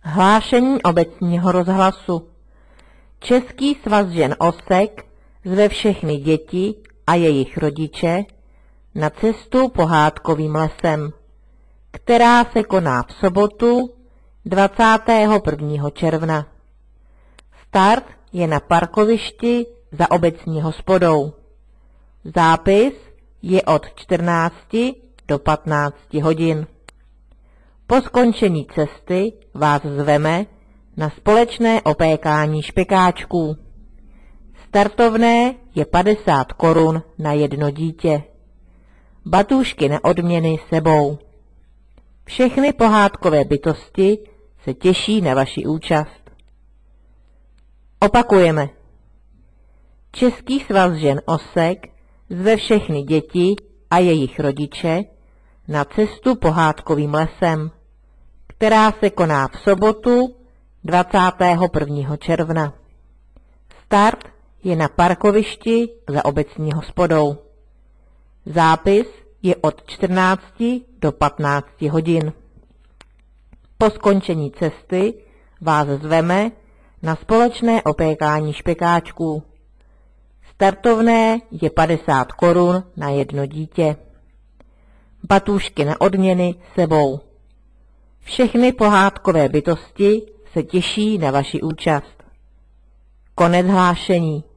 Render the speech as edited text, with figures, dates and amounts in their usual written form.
Hlášení obecního rozhlasu. Český svaz žen OSEK zve všechny děti a jejich rodiče na cestu pohádkovým lesem, která se koná v sobotu 21. června. Start je na parkovišti za obecní hospodou. Zápis je od 14 do 15 hodin. Po skončení cesty vás zveme na společné opékání špekáčků. Startovné je 50 korun na jedno dítě. Batůžky na odměny sebou. Všechny pohádkové bytosti se těší na vaši účast. Opakujeme. Český svaz žen OSEK zve všechny děti a jejich rodiče na cestu pohádkovým lesem, která se koná v sobotu 21. června. Start je na parkovišti za obecní hospodou. Zápis je od 14 do 15 hodin. Po skončení cesty vás zveme na společné opékání špekáčků. Startovné je 50 korun na jedno dítě. Batůžky na odměny sebou. Všechny pohádkové bytosti se těší na vaši účast. Konec hlášení.